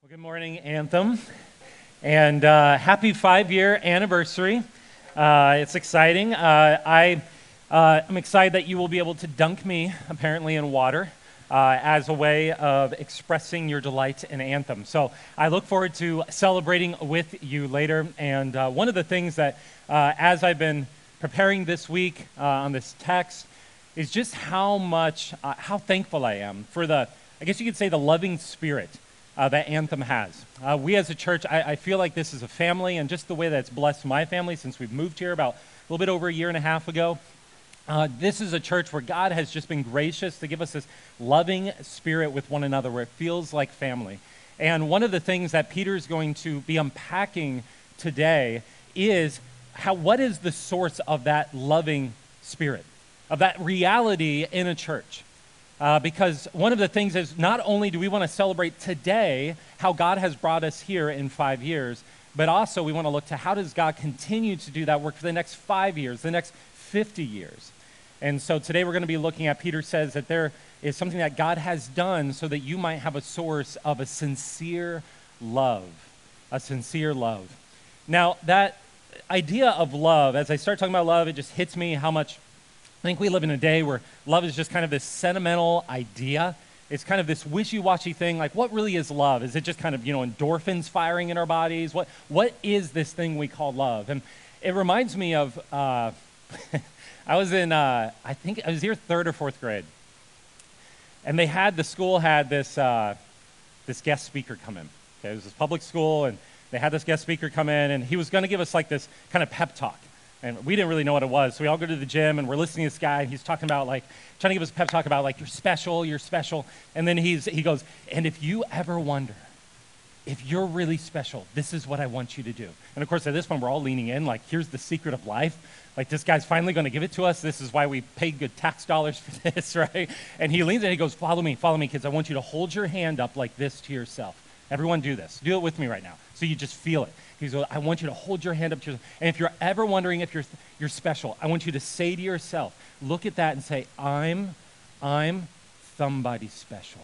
Good morning, Anthem, and happy 5-year anniversary. It's exciting. I'm excited that you will be able to dunk me, apparently, in water as a way of expressing your delight in Anthem. So I look forward to celebrating with you later. And one of the things that, as I've been preparing this week on this text, is just how thankful I am for I guess you could say, the loving spirit that Anthem has. We as a church, I feel like this is a family, and just the way that it's blessed my family since we've moved here about a little bit over a year and a half ago. This is a church where God has just been gracious to give us this loving spirit with one another where it feels like family. And one of the things that Peter is going to be unpacking today is what is the source of that loving spirit, of that reality in a church. Because one of the things is not only do we want to celebrate today how God has brought us here in 5 years, but also we want to look to how does God continue to do that work for the next 5 years, the next 50 years. And so today we're going to be looking at, Peter says that there is something that God has done so that you might have a source of a sincere love, a sincere love. Now that idea of love, as I start talking about love, it just hits me how much I think we live in a day where love is just kind of this sentimental idea. It's kind of this wishy-washy thing. Like, what really is love? Is it just kind of, endorphins firing in our bodies? What is this thing we call love? And it reminds me of, I was in, I think I was here 3rd or 4th grade. And the school had this guest speaker come in. Okay, it was this public school, and they had this guest speaker come in, and he was going to give us like this kind of pep talk. And we didn't really know what it was. So we all go to the gym, and we're listening to this guy, and he's talking about, trying to give us a pep talk about, you're special. And then he goes, and if you ever wonder if you're really special, this is what I want you to do. And, of course, at this point, we're all leaning in, here's the secret of life. This guy's finally going to give it to us. This is why we paid good tax dollars for this, right? And he leans in, and he goes, follow me, kids. I want you to hold your hand up like this to yourself. Everyone do this. Do it with me right now. So you just feel it. He goes, I want you to hold your hand up to yourself. And if you're ever wondering if you're special, I want you to say to yourself, look at that and say, I'm somebody special.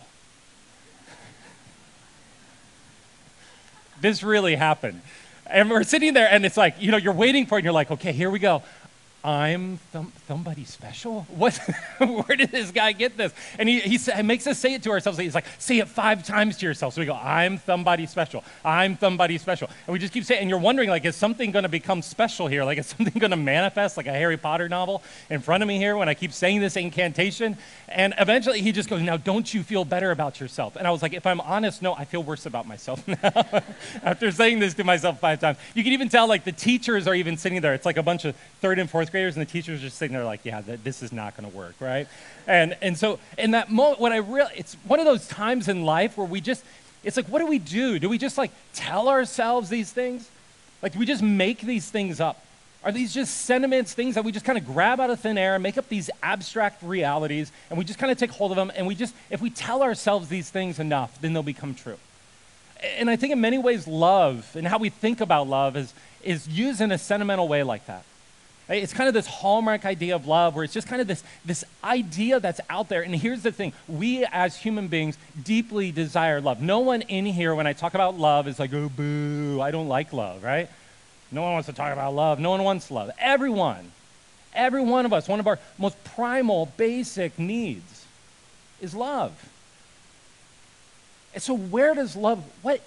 This really happened. And we're sitting there, and it's you're waiting for it, and you're like, okay, here we go. I'm somebody special? What? Where did this guy get this? And he makes us say it to ourselves. He's like, say it 5 times to yourself. So we go, I'm somebody special. I'm somebody special. And we just keep saying, and you're wondering, is something going to become special here? Is something going to manifest like a Harry Potter novel in front of me here when I keep saying this incantation? And eventually he just goes, now don't you feel better about yourself? And I was like, if I'm honest, no, I feel worse about myself now. After saying this to myself 5 times. You can even tell, the teachers are even sitting there. It's like a bunch of 3rd and 4th graders, and the teachers are just sitting there yeah, this is not going to work, right? And so in that moment, it's one of those times in life where it's what do we do? Do we just tell ourselves these things? Do we just make these things up? Are these just sentiments, things that we just kind of grab out of thin air, make up these abstract realities, and we just kind of take hold of them, and if we tell ourselves these things enough, then they'll become true. And I think in many ways love and how we think about love is used in a sentimental way like that. It's kind of this hallmark idea of love where it's just kind of this idea that's out there. And here's the thing. We as human beings deeply desire love. No one in here, when I talk about love, is like, oh, boo, I don't like love, right? No one wants to talk about love. No one wants love. Every one of us, one of our most primal, basic needs is love. And so what is love?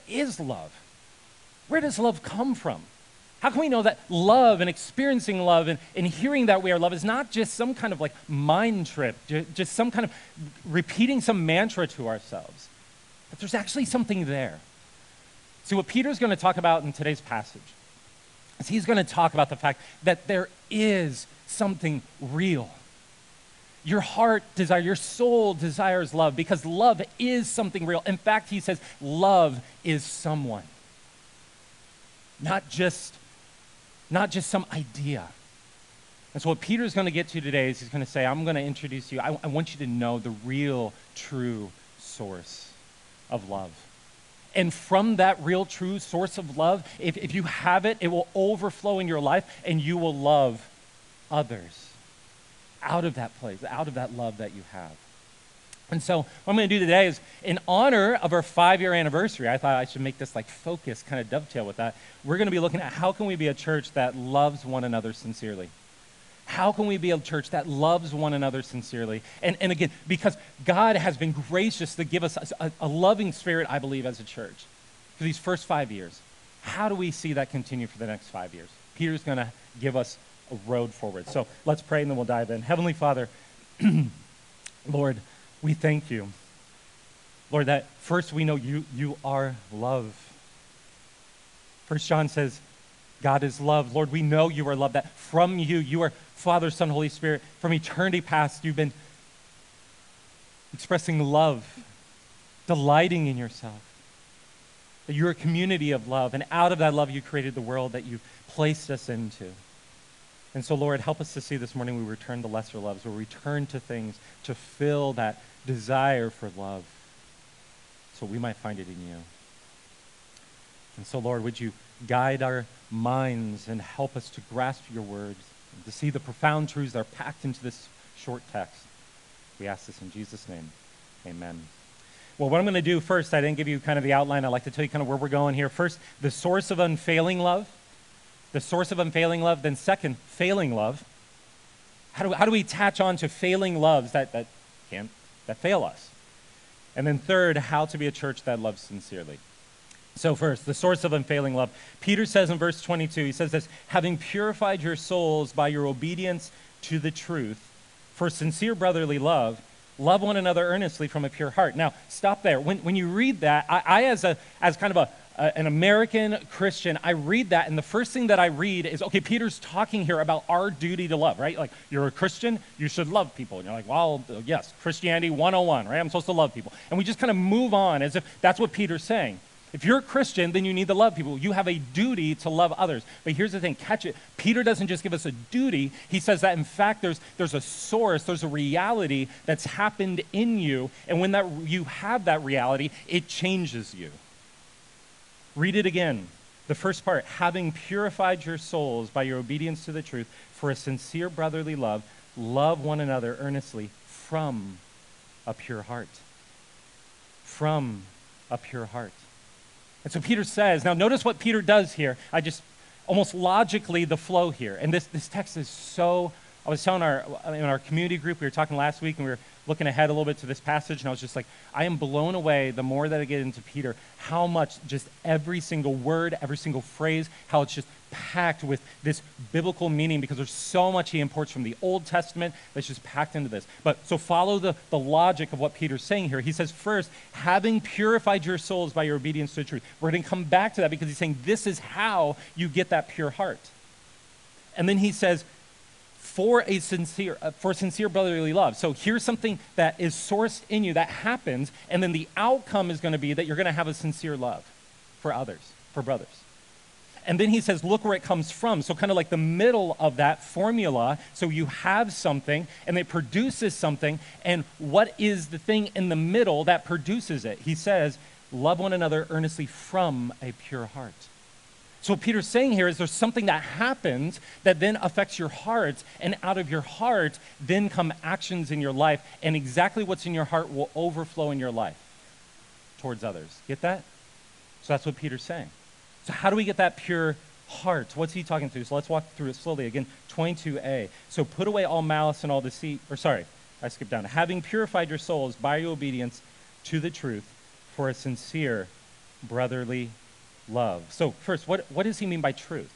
Where does love come from? How can we know that love and experiencing love and hearing that we are loved is not just some kind of mind trip, just some kind of repeating some mantra to ourselves, but there's actually something there. See, what Peter's going to talk about in today's passage is he's going to talk about the fact that there is something real. Your heart desires, your soul desires love because love is something real. In fact, he says love is someone, not just some idea. And so what Peter's going to get to today is he's going to say, I'm going to introduce you. I want you to know the real, true source of love. And from that real, true source of love, if you have it, it will overflow in your life and you will love others out of that place, out of that love that you have. And so what I'm going to do today is, in honor of our 5-year anniversary, I thought I should make this like focus, kind of dovetail with that. We're going to be looking at how can we be a church that loves one another sincerely. How can we be a church that loves one another sincerely? And again, because God has been gracious to give us a loving spirit, I believe, as a church for these first 5 years. How do we see that continue for the next 5 years? Peter's going to give us a road forward. So let's pray and then we'll dive in. Heavenly Father, Lord, we thank you. Lord, that first we know you are love. First John says, God is love. Lord, we know you are love, that from you are Father, Son, Holy Spirit. From eternity past, you've been expressing love, delighting in yourself. That you're a community of love, and out of that love you created the world that you placed us into. And so, Lord, help us to see this morning we return to lesser loves, we return to things to fill that desire for love so we might find it in you. And so, Lord, would you guide our minds and help us to grasp your words, and to see the profound truths that are packed into this short text. We ask this in Jesus' name. Amen. Well, what I'm going to do first, I didn't give you kind of the outline. I'd like to tell you kind of where we're going here. First, the source of unfailing love. The source of unfailing love. Then second, failing love. How do we attach on to failing loves that fail us? And then third, how to be a church that loves sincerely. So first, the source of unfailing love. Peter says in verse 22, he says this, having purified your souls by your obedience to the truth, for sincere brotherly love, love one another earnestly from a pure heart. Now, stop there. When you read that, I as kind of an American Christian, I read that, and the first thing that I read is, okay, Peter's talking here about our duty to love, right? Like, you're a Christian, you should love people. And you're like, well, yes, Christianity 101, right? I'm supposed to love people. And we just kind of move on as if that's what Peter's saying. If you're a Christian, then you need to love people. You have a duty to love others. But here's the thing, catch it. Peter doesn't just give us a duty. He says that, in fact, there's a source, there's a reality that's happened in you. And when you have that reality, it changes you. Read it again. The first part, having purified your souls by your obedience to the truth for a sincere brotherly love, love one another earnestly from a pure heart. From a pure heart. And so Peter says, now notice what Peter does here. I just, almost logically, the flow here. And this text is so, I was telling in our community group, we were talking last week, and we were looking ahead a little bit to this passage, and I was just like, I am blown away the more that I get into Peter, how much just every single word, every single phrase, how it's just packed with this biblical meaning, because there's so much he imports from the Old Testament that's just packed into this. But so follow the logic of what Peter's saying here. He says, first, having purified your souls by your obedience to the truth. We're going to come back to that because he's saying this is how you get that pure heart. And then he says, for sincere brotherly love. So here's something that is sourced in you that happens, and then the outcome is going to be that you're going to have a sincere love for others, for brothers. And then he says, look where it comes from. So kind of like the middle of that formula. So you have something, and it produces something, and what is the thing in the middle that produces it? He says, love one another earnestly from a pure heart. So what Peter's saying here is there's something that happens that then affects your heart, and out of your heart then come actions in your life, and exactly what's in your heart will overflow in your life towards others. Get that? So that's what Peter's saying. So how do we get that pure heart? What's he talking through? So let's walk through it slowly. Again, 22a. So put away all malice and all deceit, I skipped down. Having purified your souls by your obedience to the truth for a sincere brotherly love. So first, what does he mean by truth?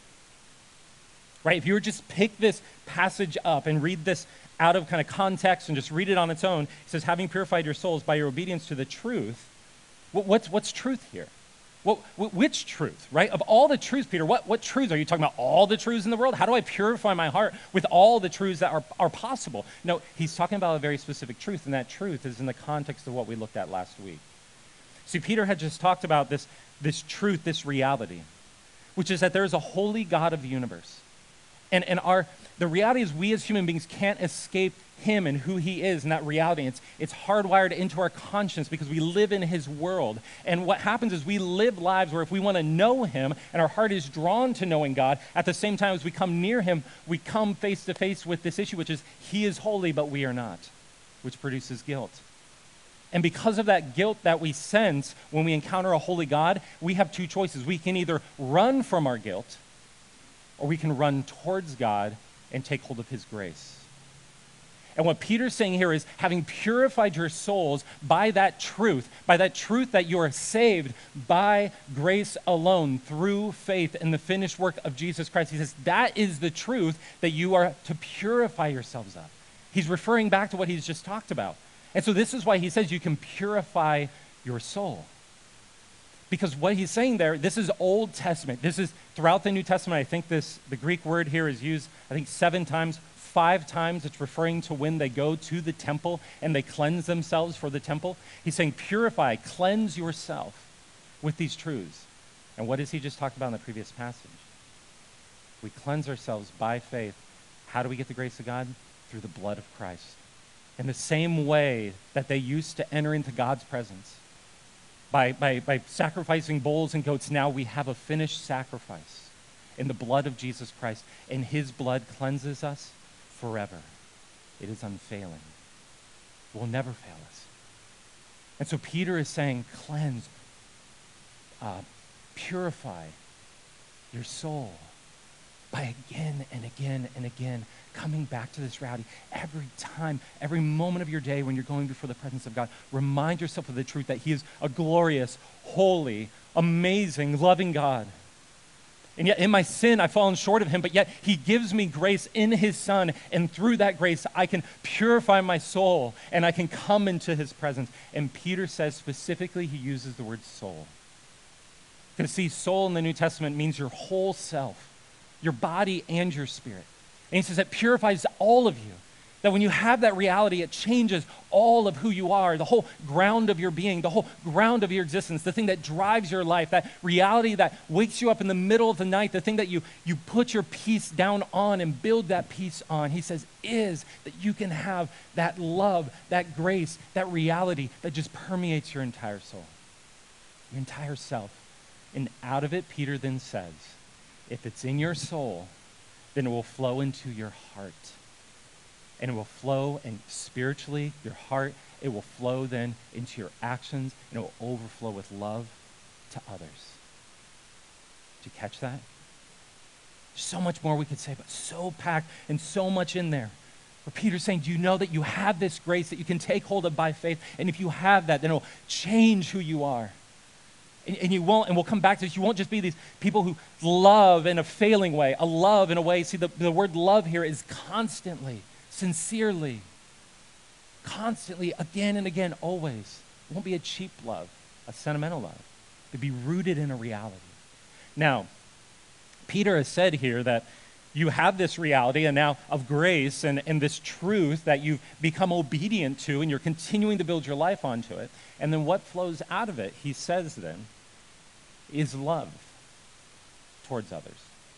Right? If you were just pick this passage up and read this out of kind of context and just read it on its own, it says, having purified your souls by your obedience to the truth. What's truth here? Which truth, right? Of all the truths, Peter, what truths? Are you talking about all the truths in the world? How do I purify my heart with all the truths that are possible? No, he's talking about a very specific truth, and that truth is in the context of what we looked at last week. See, Peter had just talked about this truth, this reality, which is that there is a holy God of the universe. And the reality is we as human beings can't escape him and who he is and that reality. It's hardwired into our conscience because we live in his world. And what happens is we live lives where if we want to know him and our heart is drawn to knowing God, at the same time as we come near him, we come face to face with this issue, which is he is holy, but we are not, which produces guilt. And because of that guilt that we sense when we encounter a holy God, we have two choices. We can either run from our guilt, or we can run towards God and take hold of his grace. And what Peter's saying here is, having purified your souls by that truth that you are saved by grace alone through faith in the finished work of Jesus Christ. He says that is the truth that you are to purify yourselves of. He's referring back to what he's just talked about. And so this is why he says you can purify your soul. Because what he's saying there, this is Old Testament. This is throughout the New Testament. I think the Greek word here is used, 7 times. 5 times it's referring to when they go to the temple and they cleanse themselves for the temple. He's saying purify, cleanse yourself with these truths. And what does he just talk about in the previous passage? We cleanse ourselves by faith. How do we get the grace of God? Through the blood of Christ. In the same way that they used to enter into God's presence, by sacrificing bulls and goats, now we have a finished sacrifice in the blood of Jesus Christ, and his blood cleanses us forever. It is unfailing. It will never fail us. And so Peter is saying, cleanse, purify your soul by again and again and again coming back to this reality every time, every moment of your day when you're going before the presence of God. Remind yourself of the truth that he is a glorious, holy, amazing, loving God. And yet in my sin, I've fallen short of him, but yet he gives me grace in his Son, and through that grace, I can purify my soul, and I can come into his presence. And Peter says specifically, he uses the word soul. Because see, soul in the New Testament means your whole self, your body and your spirit. And he says that purifies all of you. That when you have that reality, it changes all of who you are, the whole ground of your being, the whole ground of your existence, the thing that drives your life, that reality that wakes you up in the middle of the night, the thing that you put your peace down on and build that peace on. He says is that you can have that love, that grace, that reality that just permeates your entire soul, your entire self. And out of it, Peter then says, if it's in your soul, then it will flow into your heart. And it will flow, and spiritually, your heart, it will flow then into your actions, and it will overflow with love to others. Did you catch that? There's so much more we could say, but so packed and so much in there. Where Peter's saying, do you know that you have this grace that you can take hold of by faith? And if you have that, then it will change who you are. And you won't, and we'll come back to this, you won't just be these people who love in a failing way, a love in a way. See, the word love here is constantly, sincerely, constantly, again and again, always. It won't be a cheap love, a sentimental love. It'll be rooted in a reality. Now, Peter has said here that you have this reality and now of grace and this truth that you've become obedient to, and you're continuing to build your life onto it. And then what flows out of it, he says then, is love towards others.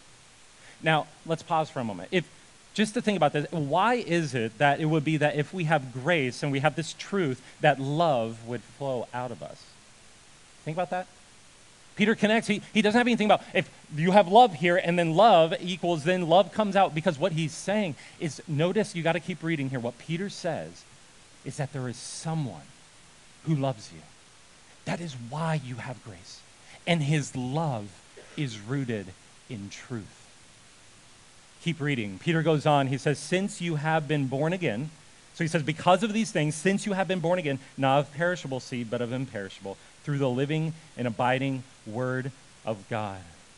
Now, let's pause for a moment. Just to think about this, why is it that it would be that if we have grace and we have this truth, that love would flow out of us? Think about that. Peter connects, he doesn't have anything about if you have love here and then love equals then love comes out, because what he's saying is, notice, you got to keep reading here. What Peter says is that there is someone who loves you. That is why you have grace. And his love is rooted in truth. Keep reading. Peter goes on, he says, since you have been born again, so he says, because of these things, since you have been born again, not of perishable seed, but of imperishable, through the living and abiding word of God.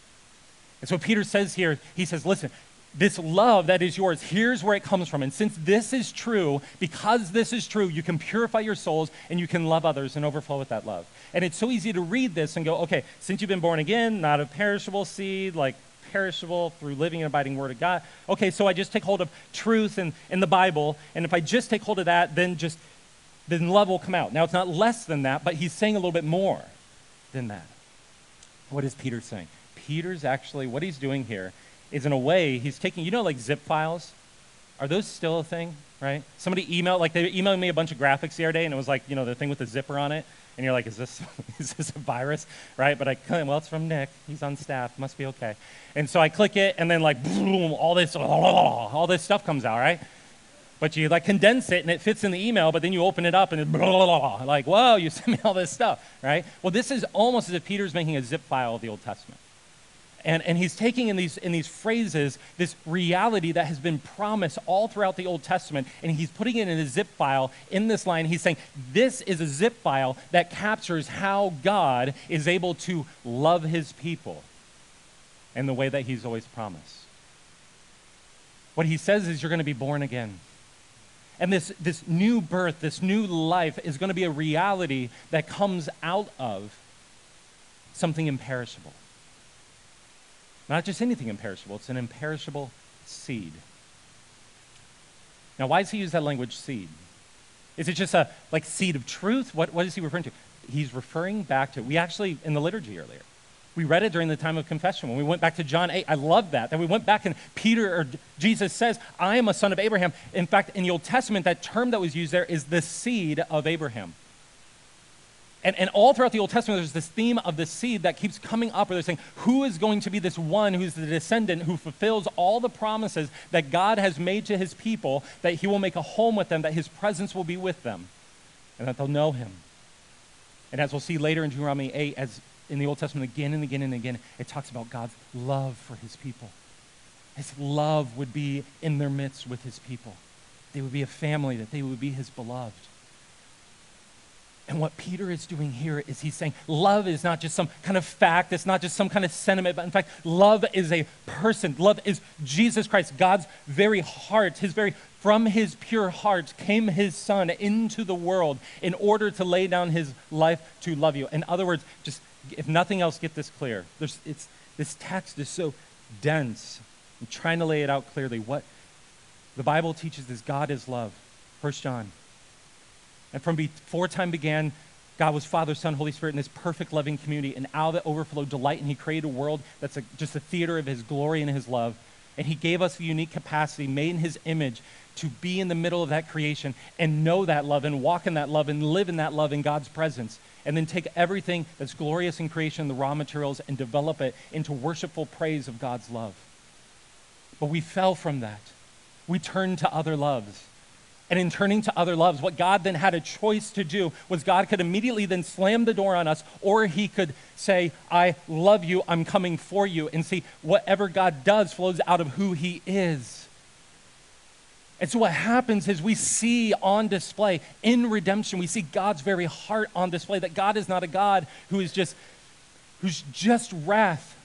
And so Peter says here, he says, listen, this love that is yours, here's where it comes from. And since this is true, because this is true, you can purify your souls and you can love others and overflow with that love. And it's so easy to read this and go, okay, since you've been born again, not of perishable seed, like perishable through living and abiding word of God. Okay, so I just take hold of truth and in the Bible, and if I just take hold of that, then love will come out. Now, it's not less than that, but he's saying a little bit more than that. What is Peter saying? Peter's actually, what he's doing here is, in a way, he's taking, like zip files? Are those still a thing, right? Somebody they emailed me a bunch of graphics the other day, and it was like, the thing with the zipper on it, and you're like, is this a virus, right? But well, it's from Nick. He's on staff. Must be okay. And so I click it, and then like, boom, all this stuff comes out, right? But you like condense it and it fits in the email, but then you open it up and it's blah, blah, blah, like, whoa, you sent me all this stuff, right? Well, this is almost as if Peter's making a zip file of the Old Testament. And he's taking in these phrases this reality that has been promised all throughout the Old Testament, and he's putting it in a zip file in this line. He's saying this is a zip file that captures how God is able to love his people in the way that he's always promised. What he says is you're going to be born again. And this new birth, this new life is going to be a reality that comes out of something imperishable. Not just anything imperishable, it's an imperishable seed. Now, why does he use that language, seed? Is it just a seed of truth? What is he referring to? He's referring back to, we actually, in the liturgy earlier, we read it during the time of confession. When we went back to John 8, I love that. That we went back and Jesus says, I am a son of Abraham. In fact, in the Old Testament, that term that was used there is the seed of Abraham. And all throughout the Old Testament, there's this theme of the seed that keeps coming up, where they're saying, who is going to be this one who's the descendant who fulfills all the promises that God has made to his people, that he will make a home with them, that his presence will be with them, and that they'll know him. And as we'll see later in Deuteronomy 8, as in the Old Testament again and again and again, it talks about God's love for his people. His love would be in their midst with his people. They would be a family, that they would be his beloved. And what Peter is doing here is he's saying love is not just some kind of fact, it's not just some kind of sentiment, but in fact, love is a person. Love is Jesus Christ, God's very heart, from his pure heart came his son into the world in order to lay down his life to love you. In other words, just if nothing else, get this clear. This text is so dense. I'm trying to lay it out clearly. What the Bible teaches is God is love. 1 John. And from before time began, God was Father, Son, Holy Spirit in this perfect loving community, and out of it overflowed delight, and he created a world that's just a theater of his glory and his love. And he gave us a unique capacity made in his image to be in the middle of that creation and know that love and walk in that love and live in that love in God's presence. And then take everything that's glorious in creation, the raw materials, and develop it into worshipful praise of God's love. But we fell from that. We turned to other loves. And in turning to other loves, what God then had a choice to do was God could immediately then slam the door on us, or he could say, I love you, I'm coming for you. And see, whatever God does flows out of who he is. And so what happens is we see on display in redemption, we see God's very heart on display, that God is not a God who's just wrath.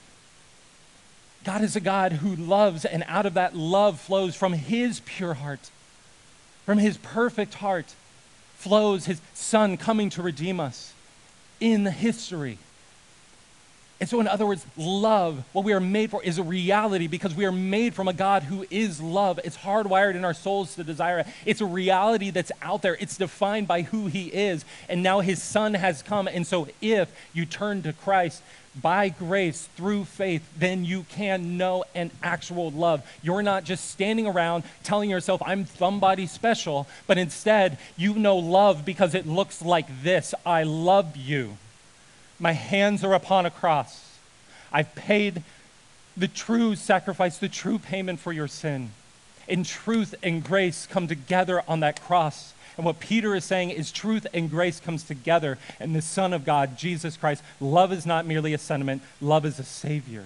God is a God who loves, and out of that love flows from his pure heart. From his perfect heart flows his son coming to redeem us in history. And so in other words, love, what we are made for, is a reality because we are made from a God who is love. It's hardwired in our souls to desire it. It's a reality that's out there. It's defined by who he is. And now his son has come. And so if you turn to Christ by grace through faith, then you can know an actual love. You're not just standing around telling yourself, I'm somebody special, but instead you know love because it looks like this. I love you. My hands are upon a cross. I've paid the true sacrifice, the true payment for your sin. And truth and grace come together on that cross. And what Peter is saying is truth and grace comes together in the Son of God, Jesus Christ. Love is not merely a sentiment. Love is a Savior.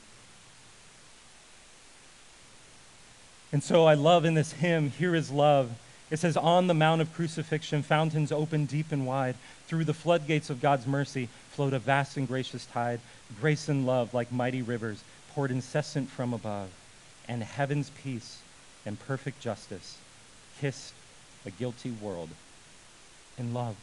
And so I love in this hymn, Here is Love. It says, on the Mount of Crucifixion, fountains open deep and wide. Through the floodgates of God's mercy flowed a vast and gracious tide. Grace and love, like mighty rivers, poured incessant from above. And heaven's peace and perfect justice kissed a guilty world in love.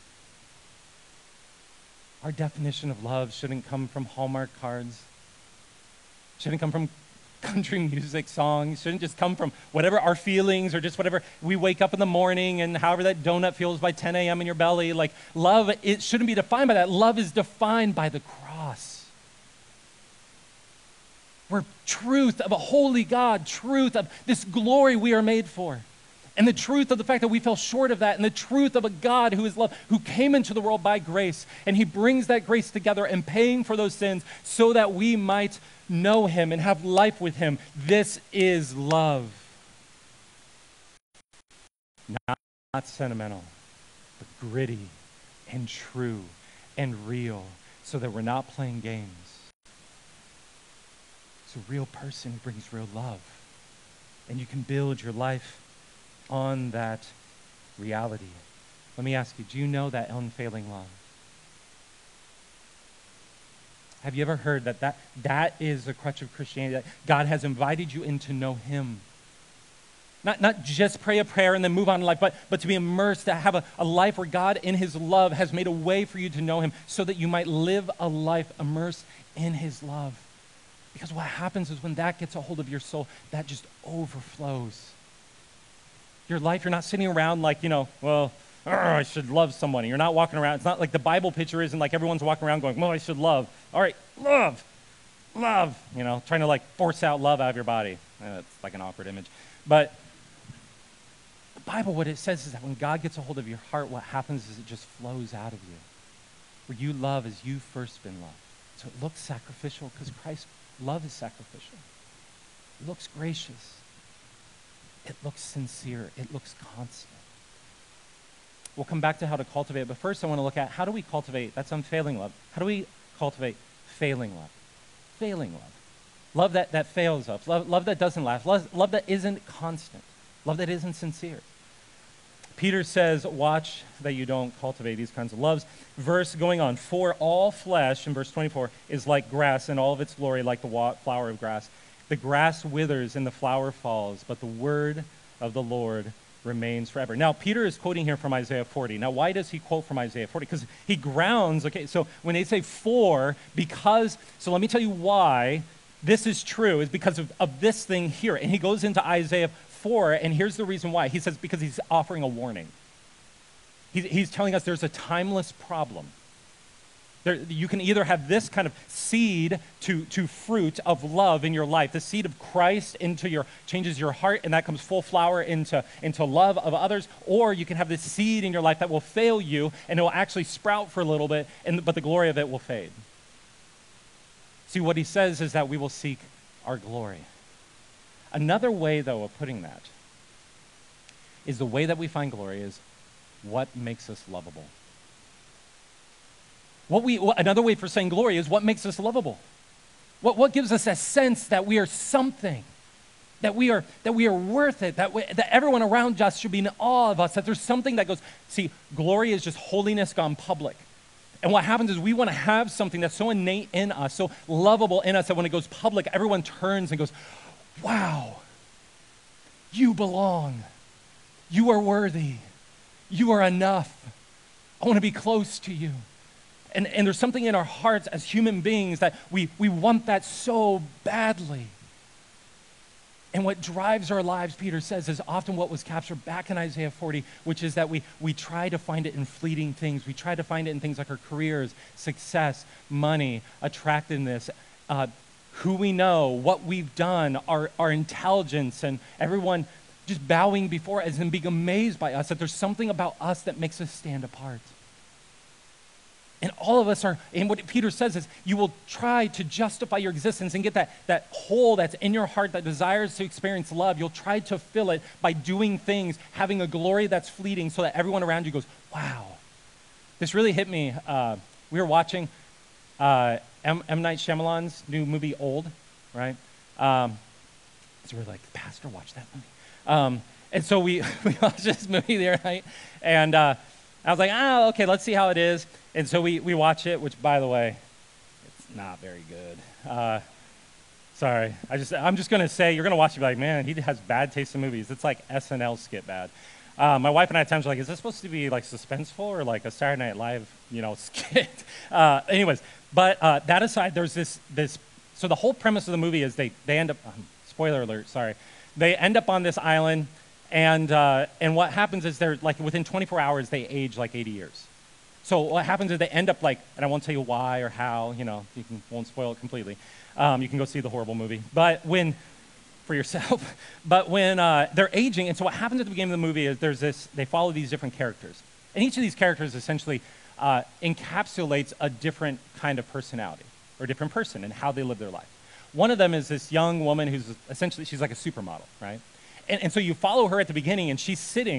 Our definition of love shouldn't come from Hallmark cards, shouldn't come from country music songs, shouldn't just come from whatever our feelings or just whatever we wake up in the morning and however that donut feels by 10 a.m. in your belly. Like love, it shouldn't be defined by that. Love is defined by the cross. Where truth of a holy God, truth of this glory we are made for. And the truth of the fact that we fell short of that, and the truth of a God who is love, who came into the world by grace, and he brings that grace together and paying for those sins so that we might know him and have life with him. This is love. not sentimental, but gritty and true and real, so that we're not playing games. It's a real person who brings real love. And you can build your life on that reality. Let me ask you, do you know that unfailing love? Have you ever heard that is the crutch of Christianity, that God has invited you in to know him? Not just pray a prayer and then move on in life, but to be immersed, to have a life where God in his love has made a way for you to know him so that you might live a life immersed in his love. Because what happens is when that gets a hold of your soul, that just overflows. Your life, you're not sitting around like, I should love someone. You're not walking around. It's not like the Bible picture isn't like everyone's walking around going, well, I should love. All right, love, trying to like force out love out of your body. It's like an awkward image. But the Bible, what it says is that when God gets a hold of your heart, what happens is it just flows out of you. Where you love as you've first been loved. So it looks sacrificial because Christ's love is sacrificial. It looks gracious. It looks sincere. It looks constant. We'll come back to how to cultivate it, but first I want to look at how do we cultivate, that's unfailing love. How do we cultivate failing love? Failing love. Love that fails us. Love that doesn't last. Love that isn't constant. Love that isn't sincere. Peter says, watch that you don't cultivate these kinds of loves. Verse going on, for all flesh, in verse 24, is like grass, and all of its glory like the flower of grass. The grass withers and the flower falls, but the word of the Lord remains forever. Now, Peter is quoting here from Isaiah 40. Now, why does he quote from Isaiah 40? Because he grounds, so when they say so let me tell you why this is true, is because of this thing here. And he goes into Isaiah 4, and here's the reason why. He says because he's offering a warning. He's telling us there's a timeless problem. You can either have this kind of seed to fruit of love in your life, the seed of Christ changes your heart, and that comes full flower into love of others, or you can have this seed in your life that will fail you, and it will actually sprout for a little bit, but the glory of it will fade. See, what he says is that we will seek our glory. Another way, though, of putting that is the way that we find glory is what makes us lovable. Another way for saying glory is what makes us lovable. What gives us a sense that we are something, that we are worth it, that everyone around us should be in awe of us, that there's something that goes, see, glory is just holiness gone public. And what happens is we want to have something that's so innate in us, so lovable in us, that when it goes public, everyone turns and goes, wow, you belong. You are worthy. You are enough. I want to be close to you. And there's something in our hearts as human beings that we want that so badly. And what drives our lives, Peter says, is often what was captured back in Isaiah 40, which is that we try to find it in fleeting things. We try to find it in things like our careers, success, money, attractiveness, who we know, what we've done, our intelligence, and everyone just bowing before us and being amazed by us, that there's something about us that makes us stand apart. And all of us are, and what Peter says is, you will try to justify your existence and get that hole that's in your heart that desires to experience love. You'll try to fill it by doing things, having a glory that's fleeting so that everyone around you goes, wow. This really hit me. We were watching M. Night Shyamalan's new movie, Old, right? So we're like, Pastor, watch that movie. And so we watched this movie the other night, and I was like, okay, let's see how it is. And so we watch it, which, by the way, it's not very good. Sorry. I'm just going to say, you're going to watch it and be like, man, he has bad taste in movies. It's like SNL skit bad. My wife and I at times are like, is this supposed to be like suspenseful or like a Saturday Night Live, skit? Anyways, but that aside, there's this, so the whole premise of the movie is they end up, spoiler alert, sorry. They end up on this island, and what happens is they're like, within 24 hours, they age like 80 years. So what happens is they end up like, and I won't tell you why or how, won't spoil it completely. You can go see the horrible movie, for yourself. But when they're aging, and so what happens at the beginning of the movie is they follow these different characters. And each of these characters essentially encapsulates a different kind of personality or a different person and how they live their life. One of them is this young woman who's essentially, she's like a supermodel, right? And so you follow her at the beginning, and she's sitting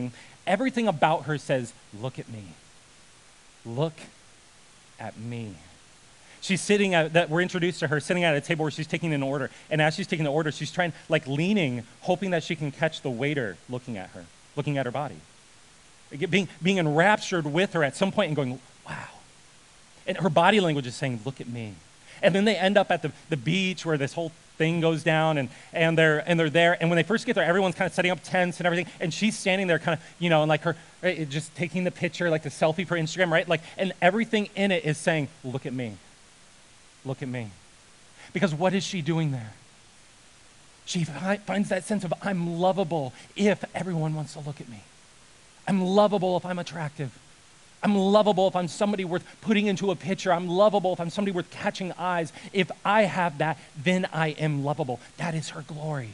everything about her says, look at me. Look at me. She's sitting that we're introduced to her sitting at a table where she's taking an order. And as she's taking the order, she's trying, like leaning, hoping that she can catch the waiter looking at her body. Being enraptured with her at some point and going, wow. And her body language is saying, look at me. And then they end up at the beach where this whole thing goes down and they're there. And when they first get there, everyone's kind of setting up tents and everything. And she's standing there kind of, and like her, right, just taking the picture, like the selfie for Instagram, right? Like, and everything in it is saying, look at me. Look at me. Because what is she doing there? She finds that sense of, I'm lovable if everyone wants to look at me. I'm lovable if I'm attractive. I'm lovable if I'm somebody worth putting into a picture. I'm lovable if I'm somebody worth catching eyes. If I have that, then I am lovable. That is her glory.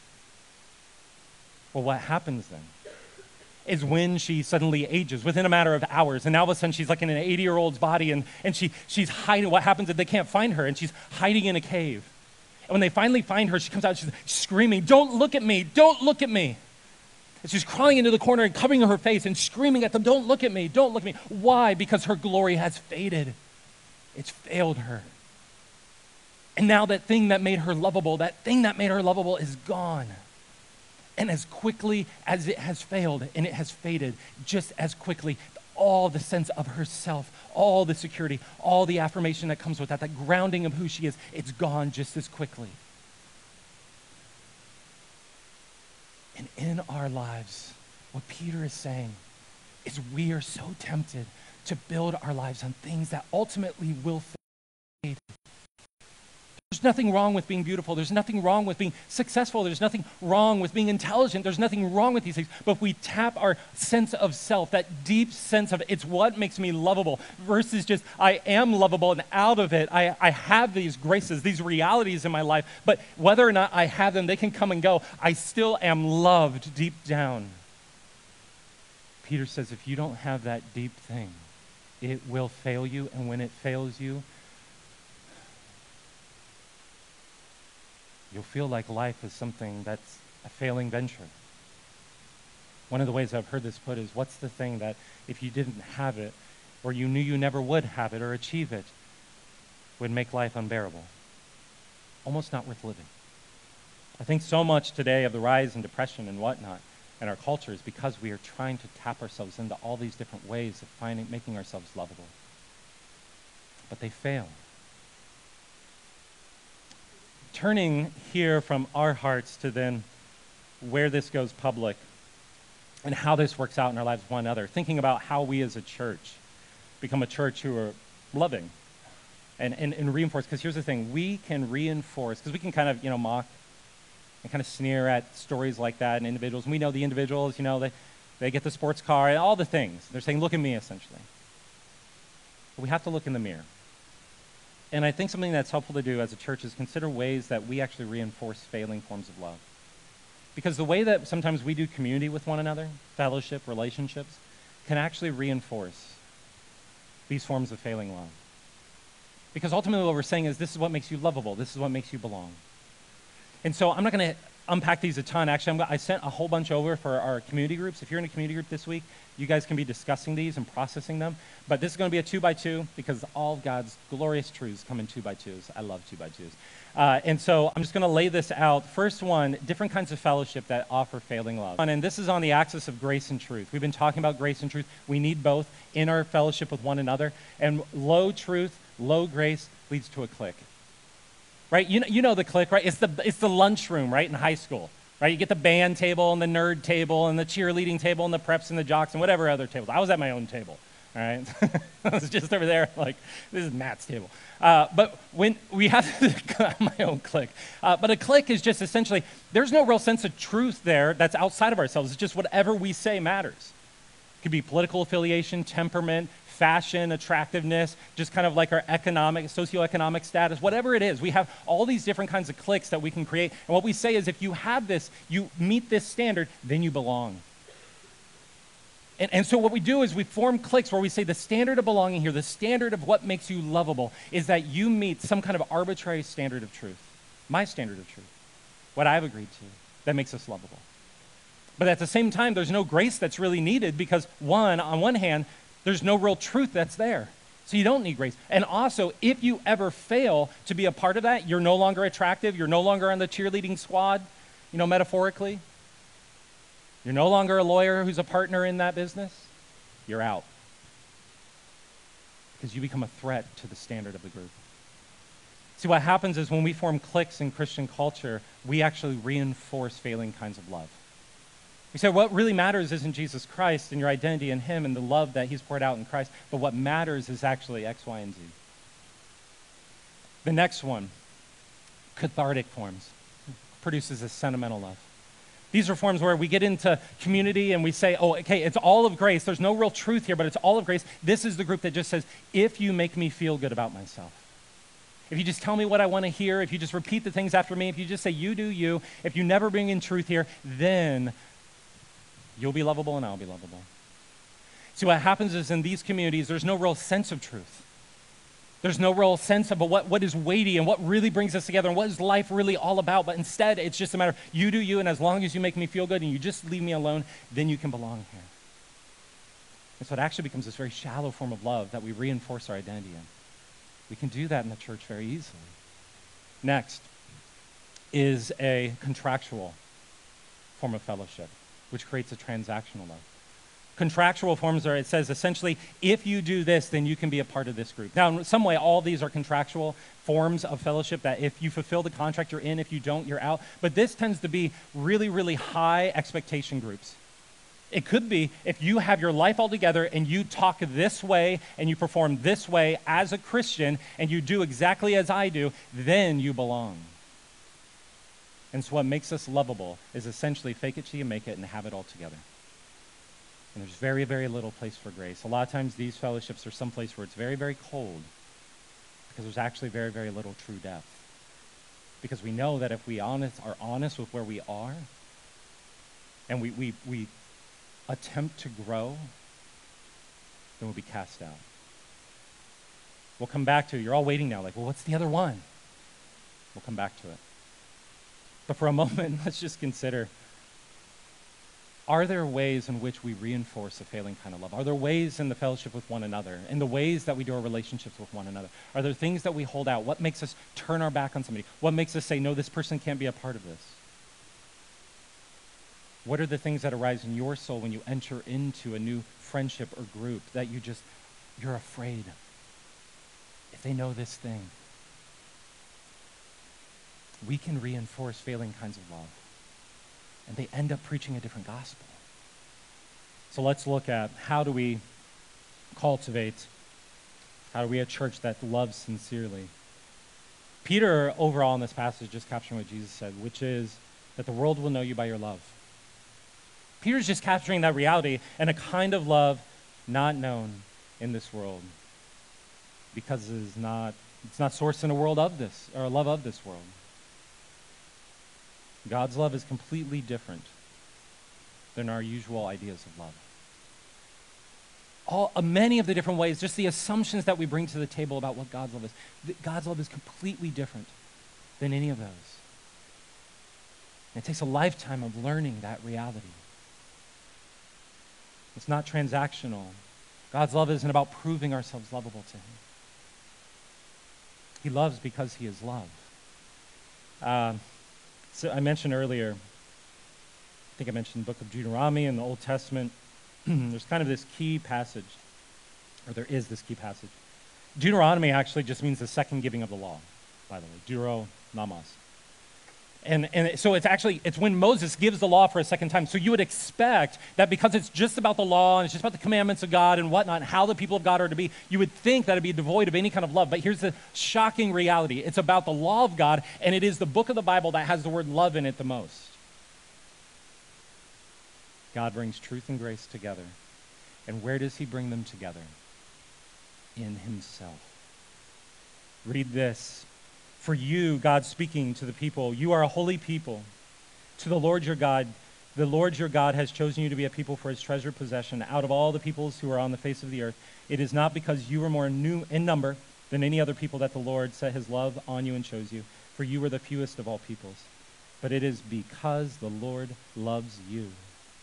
Well, what happens then is when she suddenly ages within a matter of hours, and now all of a sudden she's like in an 80-year-old's body, and she's hiding. What happens is they can't find her, and she's hiding in a cave. And when they finally find her, she comes out, she's screaming, don't look at me, don't look at me. And she's crawling into the corner and covering her face and screaming at them, don't look at me, don't look at me. Why? Because her glory has faded. It's failed her. And now that thing that made her lovable, is gone. And as quickly as it has failed and it has faded, just as quickly, all the sense of herself, all the security, all the affirmation that comes with that grounding of who she is, it's gone just as quickly. And in our lives, what Peter is saying is we are so tempted to build our lives on things that ultimately will fade. There's nothing wrong with being beautiful. There's nothing wrong with being successful. There's nothing wrong with being intelligent. There's nothing wrong with these things. But if we tap our sense of self, that deep sense of it's what makes me lovable versus just I am lovable and out of it, I have these graces, these realities in my life, but whether or not I have them, they can come and go. I still am loved deep down. Peter says if you don't have that deep thing, it will fail you, and when it fails you, you'll feel like life is something that's a failing venture. One of the ways I've heard this put is, what's the thing that if you didn't have it, or you knew you never would have it or achieve it, would make life unbearable? Almost not worth living. I think so much today of the rise in depression and whatnot in our culture is because we are trying to tap ourselves into all these different ways of making ourselves lovable. But they fail. Turning here from our hearts to then where this goes public and how this works out in our lives with one another, thinking about how we as a church become a church who are loving and reinforce. Because here's the thing, we can reinforce, because we can kind of, mock and kind of sneer at stories like that and individuals. And we know the individuals, they get the sports car and all the things. They're saying, look at me, essentially. But we have to look in the mirror. And I think something that's helpful to do as a church is consider ways that we actually reinforce failing forms of love. Because the way that sometimes we do community with one another, fellowship, relationships, can actually reinforce these forms of failing love. Because ultimately what we're saying is this is what makes you lovable. This is what makes you belong. And so I'm not going to unpack these a ton. Actually, I sent a whole bunch over for our community groups. If you're in a community group this week, you guys can be discussing these and processing them. But this is going to be a 2x2 because all of God's glorious truths come in 2x2s. I love 2x2s. And so I'm just going to lay this out. First one, different kinds of fellowship that offer failing love. And this is on the axis of grace and truth. We've been talking about grace and truth. We need both in our fellowship with one another. And low truth, low grace leads to a clique. Right? You know the clique, right? It's the lunchroom, right, in high school. Right? You get the band table and the nerd table and the cheerleading table and the preps and the jocks and whatever other tables. I was at my own table. All right? I was just over there like, this is Matt's table. But when we have my own clique. But a clique is just essentially, there's no real sense of truth there that's outside of ourselves. It's just whatever we say matters. It could be political affiliation, temperament, fashion, attractiveness, just kind of like our socioeconomic status, whatever it is. We have all these different kinds of cliques that we can create. And what we say is if you have this, you meet this standard, then you belong. And so what we do is we form cliques where we say the standard of belonging here, the standard of what makes you lovable, is that you meet some kind of arbitrary standard of truth, my standard of truth, what I've agreed to, that makes us lovable. But at the same time, there's no grace that's really needed because on one hand, there's no real truth that's there. So you don't need grace. And also, if you ever fail to be a part of that, you're no longer attractive, you're no longer on the cheerleading squad, metaphorically. You're no longer a lawyer who's a partner in that business. You're out. Because you become a threat to the standard of the group. See, what happens is when we form cliques in Christian culture, we actually reinforce failing kinds of love. We say what really matters isn't Jesus Christ and your identity in him and the love that he's poured out in Christ, but what matters is actually X, Y, and Z. The next one, cathartic forms, produces a sentimental love. These are forms where we get into community and we say, oh, okay, it's all of grace. There's no real truth here, but it's all of grace. This is the group that just says, if you make me feel good about myself, if you just tell me what I want to hear, if you just repeat the things after me, if you just say, you do you, if you never bring in truth here, then you'll be lovable and I'll be lovable. See, what happens is in these communities, there's no real sense of truth. There's no real sense of what is weighty and what really brings us together and what is life really all about. But instead, it's just a matter of you do you, and as long as you make me feel good and you just leave me alone, then you can belong here. And so it actually becomes this very shallow form of love that we reinforce our identity in. We can do that in the church very easily. Next is a contractual form of fellowship, which creates a transactional love. Contractual forms are, it says essentially, if you do this, then you can be a part of this group. Now, in some way, all these are contractual forms of fellowship that if you fulfill the contract, you're in. If you don't, you're out. But this tends to be really, really high expectation groups. It could be if you have your life all together and you talk this way and you perform this way as a Christian and you do exactly as I do, then you belong. And so what makes us lovable is essentially fake it till you make it and have it all together. And there's very, very little place for grace. A lot of times these fellowships are someplace where it's very, very cold because there's actually very, very little true depth. Because we know that if we are honest with where we are and we attempt to grow, then we'll be cast out. We'll come back to it. You're all waiting now like, well, what's the other one? We'll come back to it. But for a moment, let's just consider, are there ways in which we reinforce a failing kind of love? Are there ways in the fellowship with one another, in the ways that we do our relationships with one another? Are there things that we hold out? What makes us turn our back on somebody? What makes us say, no, this person can't be a part of this? What are the things that arise in your soul when you enter into a new friendship or group that you're afraid if they know this thing? We can reinforce failing kinds of love. And they end up preaching a different gospel. So let's look at how do we cultivate, how do we a church that loves sincerely? Peter, overall in this passage, just capturing what Jesus said, which is that the world will know you by your love. Peter's just capturing that reality and a kind of love not known in this world because it's not sourced in a world of this, or a love of this world. God's love is completely different than our usual ideas of love. Many of the different ways, just the assumptions that we bring to the table about what God's love is. God's love is completely different than any of those. And it takes a lifetime of learning that reality. It's not transactional. God's love isn't about proving ourselves lovable to him. He loves because he is love. So I mentioned earlier, I think I mentioned the book of Deuteronomy in the Old Testament. There's kind of this key passage, or there is this key passage. Deuteronomy actually just means the second giving of the law, by the way, deuteronomos. And so it's when Moses gives the law for a second time. So you would expect that because it's just about the law and it's just about the commandments of God and whatnot, and how the people of God are to be, you would think that it'd be devoid of any kind of love. But here's the shocking reality. It's about the law of God, and it is the book of the Bible that has the word love in it the most. God brings truth and grace together. And where does he bring them together? In himself. Read this. For you, God speaking to the people, you are a holy people. To the Lord your God has chosen you to be a people for his treasured possession out of all the peoples who are on the face of the earth. It is not because you are more in number than any other people that the Lord set his love on you and chose you, for you were the fewest of all peoples. But it is because the Lord loves you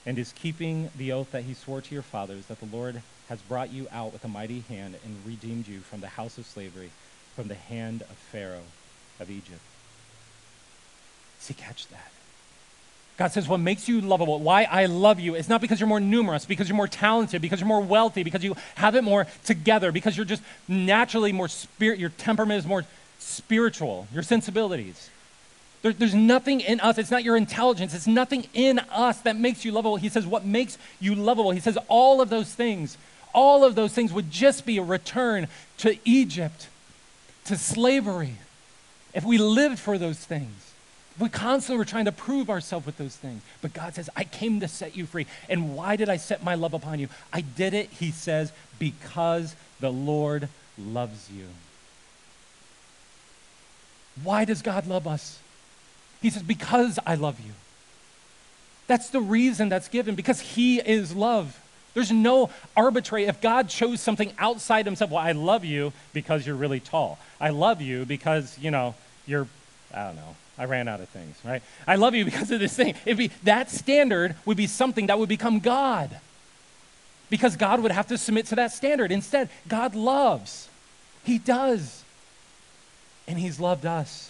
and is keeping the oath that he swore to your fathers, that the Lord has brought you out with a mighty hand and redeemed you from the house of slavery, from the hand of Pharaoh of Egypt. See, catch that. God says what makes you lovable, why I love you, is not because you're more numerous, because you're more talented, because you're more wealthy, because you have it more together, because you're just naturally more your temperament is more spiritual, your sensibilities. There's nothing in us. It's not your intelligence. It's nothing in us that makes you lovable. He says what makes you lovable. He says all of those things would just be a return to Egypt, to slavery, if we lived for those things. If we constantly were trying to prove ourselves with those things. But God says, I came to set you free. And why did I set my love upon you? I did it, he says, because the Lord loves you. Why does God love us? He says, because I love you. That's the reason that's given, because he is love. There's no arbitrary, if God chose something outside himself, well, I love you because you're really tall. I love you because, you're, I don't know, I ran out of things, right? I love you because of this thing. That standard would be something that would become God, because God would have to submit to that standard. Instead, God loves. He does. And he's loved us.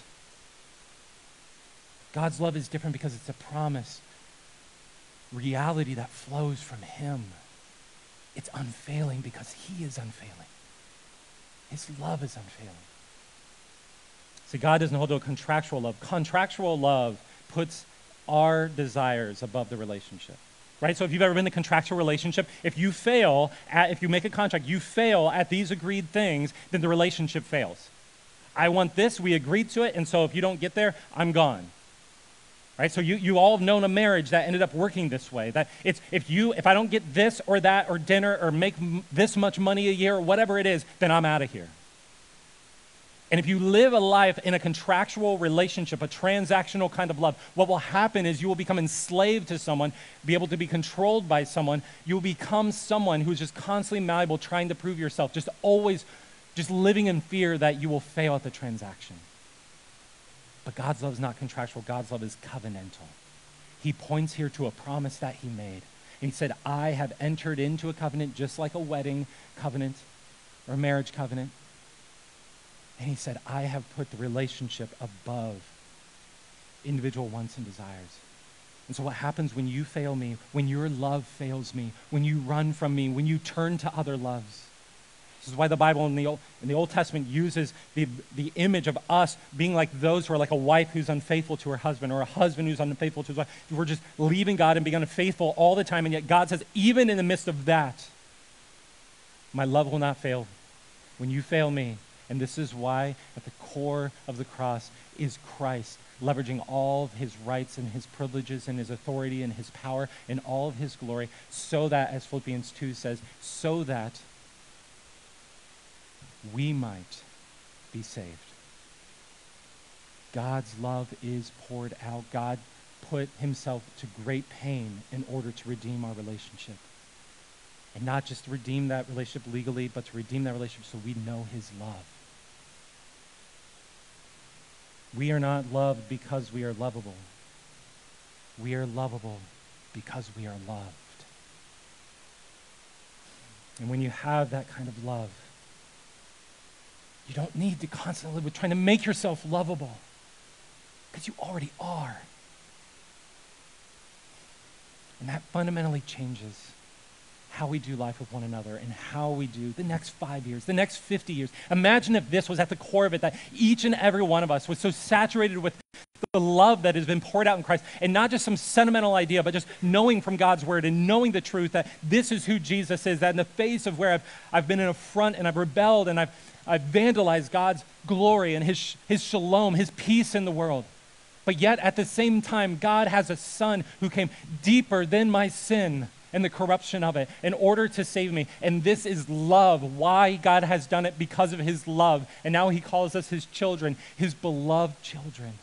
God's love is different because it's a promise, reality that flows from him. It's unfailing because he is unfailing. His love is unfailing. See, God doesn't hold to a contractual love. Contractual love puts our desires above the relationship, right? So if you've ever been in a contractual relationship, if you make a contract, you fail at these agreed things, then the relationship fails. I want this, we agreed to it, and so if you don't get there, I'm gone. Right? So you all have known a marriage that ended up working this way. That it's if I don't get this or that or dinner or make this much money a year or whatever it is, then I'm out of here. And if you live a life in a contractual relationship, a transactional kind of love, what will happen is you will become enslaved to someone, be able to be controlled by someone. You will become someone who's just constantly malleable, trying to prove yourself, just always just living in fear that you will fail at the transaction. But God's love is not contractual. God's love is covenantal. He points here to a promise that he made. And he said, I have entered into a covenant just like a wedding covenant or a marriage covenant. And he said, I have put the relationship above individual wants and desires. And so what happens when you fail me, when your love fails me, when you run from me, when you turn to other loves? This is why the Bible in the Old Testament uses the image of us being like those who are like a wife who's unfaithful to her husband, or a husband who's unfaithful to his wife. We're just leaving God and being unfaithful all the time, and yet God says, even in the midst of that, my love will not fail when you fail me. And this is why at the core of the cross is Christ, leveraging all of his rights and his privileges and his authority and his power and all of his glory, so that, as Philippians 2 says, so that we might be saved. God's love is poured out. God put himself to great pain in order to redeem our relationship. And not just to redeem that relationship legally, but to redeem that relationship so we know his love. We are not loved because we are lovable. We are lovable because we are loved. And when you have that kind of love, you don't need to constantly live with trying to make yourself lovable, because you already are. And that fundamentally changes how we do life with one another and how we do the next 5 years, the next 50 years. Imagine if this was at the core of it, that each and every one of us was so saturated with the love that has been poured out in Christ, and not just some sentimental idea, but just knowing from God's word and knowing the truth that this is who Jesus is, that in the face of where I've been an affront and I've rebelled and I've vandalized God's glory and his shalom, his peace in the world. But yet at the same time, God has a son who came deeper than my sin and the corruption of it in order to save me. And this is love. Why God has done it? Because of his love. And now he calls us his children, his beloved children.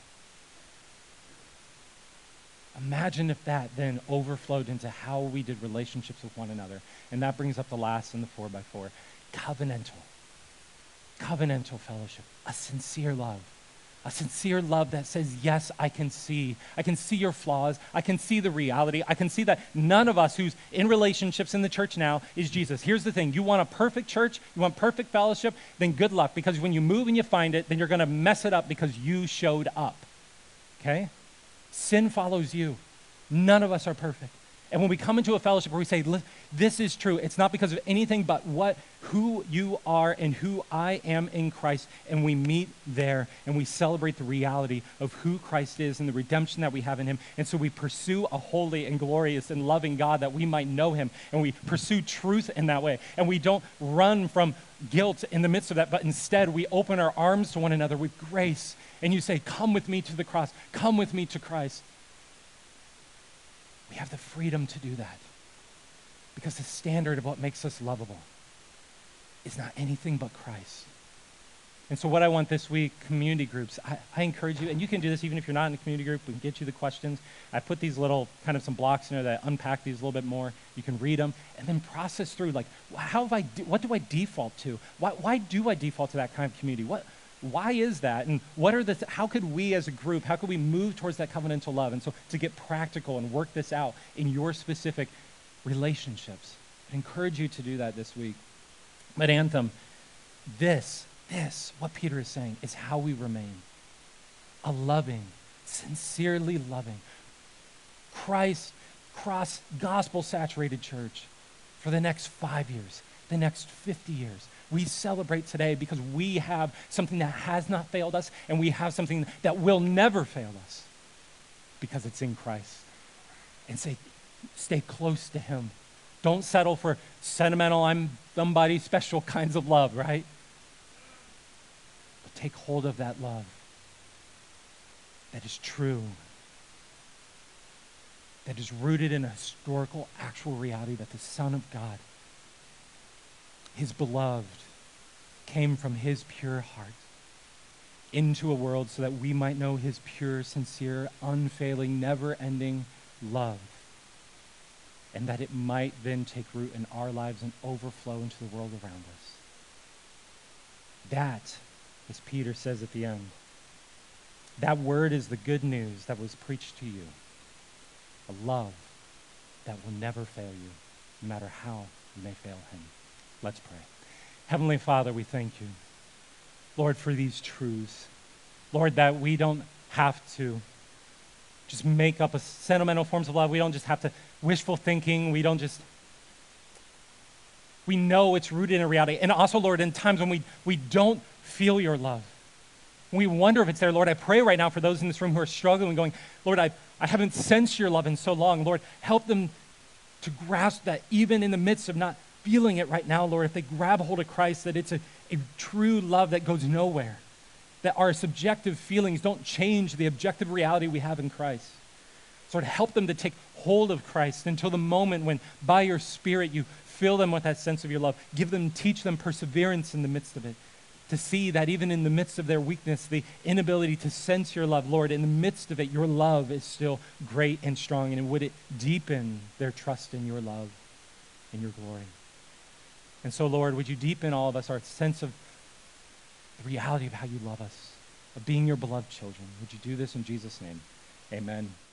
Imagine if that then overflowed into how we did relationships with one another. And that brings up the last in the 4x4. Covenantal fellowship, a sincere love. A sincere love that says, yes, I can see. I can see your flaws. I can see the reality. I can see that none of us who's in relationships in the church now is Jesus. Here's the thing. You want a perfect church? You want perfect fellowship? Then good luck, because when you move and you find it, then you're going to mess it up because you showed up. Okay? Sin follows you. None of us are perfect. And when we come into a fellowship where we say, this is true, it's not because of anything but who you are and who I am in Christ. And we meet there and we celebrate the reality of who Christ is and the redemption that we have in him. And so we pursue a holy and glorious and loving God that we might know him. And we pursue truth in that way. And we don't run from guilt in the midst of that, but instead we open our arms to one another with grace. And you say, come with me to the cross. Come with me to Christ. We have the freedom to do that because the standard of what makes us lovable is not anything but Christ. And so what I want this week, community groups, I encourage you, and you can do this even if you're not in a community group. We can get you the questions. I put these little kind of some blocks in there that unpack these a little bit more. You can read them and then process through, like, what do I default to? Why do I default to that kind of community? Why is that? And how could we as a group, how could we move towards that covenantal love? And so to get practical and work this out in your specific relationships, I encourage you to do that this week. But Anthem, this, what Peter is saying, is how we remain a loving, sincerely loving, Christ, cross, gospel-saturated church for the next 5 years, the next 50 years. We celebrate today because we have something that has not failed us, and we have something that will never fail us because it's in Christ. And stay close to him. Don't settle for sentimental, I'm somebody special kinds of love, right? But take hold of that love that is true, that is rooted in a historical, actual reality that the Son of God, his beloved, came from his pure heart into a world so that we might know his pure, sincere, unfailing, never-ending love, and that it might then take root in our lives and overflow into the world around us. That, as Peter says at the end, that word is the good news that was preached to you, a love that will never fail you, no matter how you may fail him. Let's pray. Heavenly Father, we thank you, Lord, for these truths. Lord, that we don't have to just make up a sentimental forms of love. We don't just have to wishful thinking. We know it's rooted in a reality. And also, Lord, in times when we don't feel your love, we wonder if it's there. Lord, I pray right now for those in this room who are struggling, going, Lord, I haven't sensed your love in so long. Lord, help them to grasp that even in the midst of not feeling it right now, Lord, if they grab hold of Christ, that it's a true love that goes nowhere, that our subjective feelings don't change the objective reality we have in Christ. So Lord, help them to take hold of Christ until the moment when, by your Spirit, you fill them with that sense of your love. Teach them perseverance in the midst of it, to see that even in the midst of their weakness, the inability to sense your love, Lord, in the midst of it, your love is still great and strong, and would it deepen their trust in your love and your glory. And so, Lord, would you deepen all of us our sense of the reality of how you love us, of being your beloved children. Would you do this in Jesus' name? Amen.